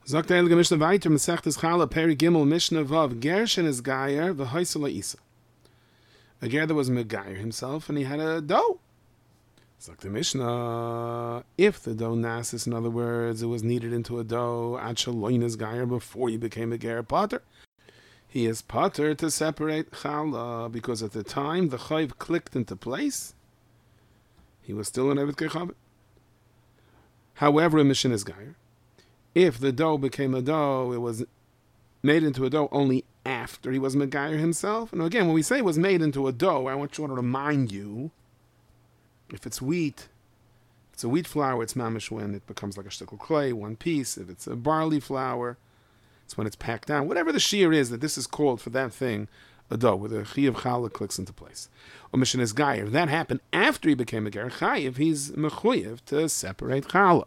Sagt der Heilige Mishnah weiter, Masechtes Chala, Peri Gimel, Mishnah Vav, Gershen is Gayer, V'hoisel Isa. A ger that was Megayer himself, and he had a dough. Sagt the Mishnah, if the dough nasis, in other words, it was kneaded into a dough, Ad Shaloin is Gayer, before he became a ger potter, he is potter to separate Chala, because at the time the Chayv clicked into place, he was still an Evet Kechavit. However, a Mishnah is Gayer. If the dough became a dough, it was made into a dough only after he was Megayer himself. And again, when we say it was made into a dough, I want to remind you, if it's wheat, if it's a wheat flour, it's mamish when it becomes like a shtickle clay, one piece. If it's a barley flour, it's when it's packed down. Whatever the shear is that this is called for that thing, a dough, where the Chiyav Chala clicks into place. Or Mishnah is Gayer. If that happened after he became a Ger Chayiv, he's mechuyev to separate Chala.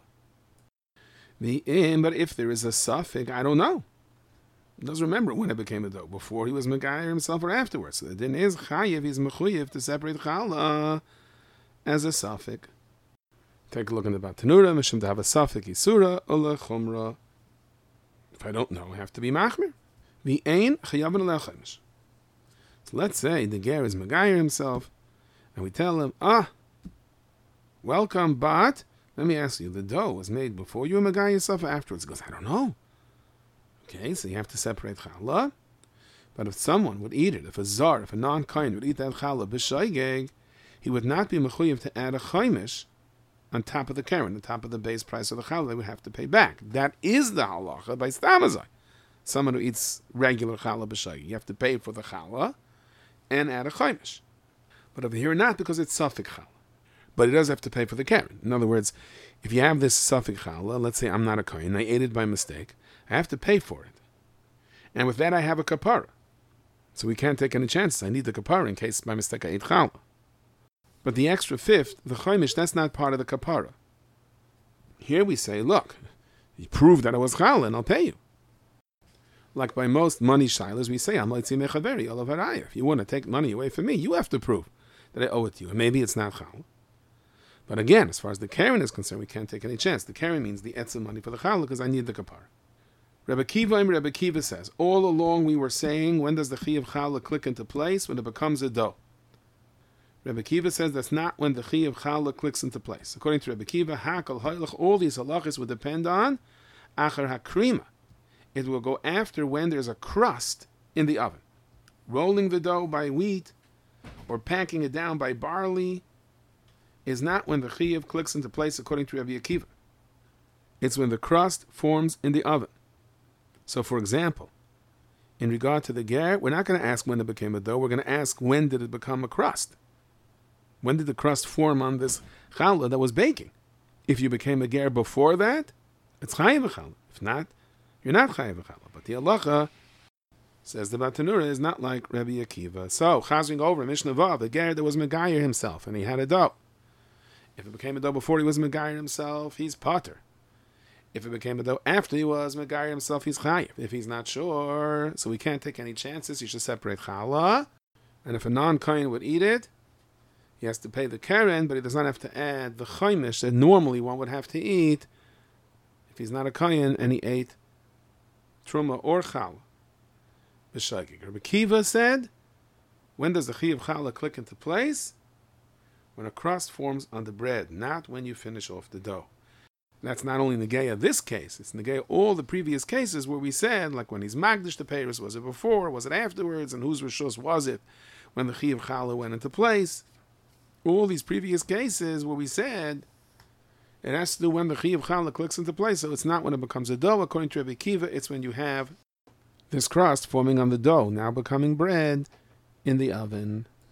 But if there is a suffix, I don't know. He doesn't remember when it became a dough, before he was Megayer himself or afterwards. So the din is Chayiv, he's mechuyev to separate Chala as a suffix. Take a look in the Batanura, Mishum to have a suffix, Isura, Ula, Chumra. If I don't know, I have to be Machmir. The Ein, Chayavin Alechemish. So let's say the Ger is Megayer himself, and we tell him, welcome, but let me ask you, the dough was made before you were Megayer yourself or afterwards? He goes, I don't know. Okay, so you have to separate Chala. But if someone would eat it, if a non-kain would eat that Chala b'shaygeg, he would not be mechuyev to add a chaimish on top of the keren, on top of the base price of the Chala, they would have to pay back. That is the halacha by Stamazai. Someone who eats regular Chala b'shaygeg, you have to pay for the Chala and add a chaimish. But over here not, because it's suffix Chala. But he does have to pay for the keren. In other words, if you have this suffix Chala, let's say I'm not a kohen, I ate it by mistake, I have to pay for it. And with that I have a kapara. So we can't take any chances. I need the kapara in case by mistake I ate Chala. But the extra fifth, the chaimish, that's not part of the kapara. Here we say, look, you proved that it was Chala and I'll pay you. Like by most money shilas, we say, if you want to take money away from me, you have to prove that I owe it to you. And maybe it's not Chala. But again, as far as the keren is concerned, we can't take any chance. The keren means the etzem money for the Chala because I need the kapara. Rebbe Kiva says, all along we were saying, when does the Chiyav Chala click into place? When it becomes a dough. Rebbe Kiva says that's not when the Chiyav Chala clicks into place. According to Rebbe Kiva, Hakal Hailach, all these halachas would depend on Achar HaKrima. It will go after when there's a crust in the oven. Rolling the dough by wheat or packing it down by barley is not when the Chiyav clicks into place according to Rebbe Akiva. It's when the crust forms in the oven. So for example, in regard to the ger, we're not going to ask when it became a dough, we're going to ask when did it become a crust? When did the crust form on this challah that was baking? If you became a ger before that, it's chayiv challah. If not, you're not chayiv challah. But the halacha, says the Batanura, is not like Rebbe Akiva. So, chazing over, Mishnah Vav, the ger that was Megayer himself, and he had a dough. If it became a dough before he was Megayer himself, he's potter. If it became a dough after he was Megayer himself, he's chayiv. If he's not sure, so we can't take any chances, he should separate challah. And if a non-kohen would eat it, he has to pay the keren, but he does not have to add the chaimish that normally one would have to eat if he's not a kohen and he ate truma or challah. B'shagig. Rabbi Kiva said, when does the Chiyav Chala click into place? When a crust forms on the bread, not when you finish off the dough. That's not only Negea this case, it's Negea all the previous cases where we said, like when he's Magdish the Paris, was it before, was it afterwards, and whose Rishos was it when the Chiyav Chala went into place? All these previous cases where we said it has to do when the Chiyav Chala clicks into place, so it's not when it becomes a dough. According to Rebbe Kiva, it's when you have this crust forming on the dough, now becoming bread in the oven.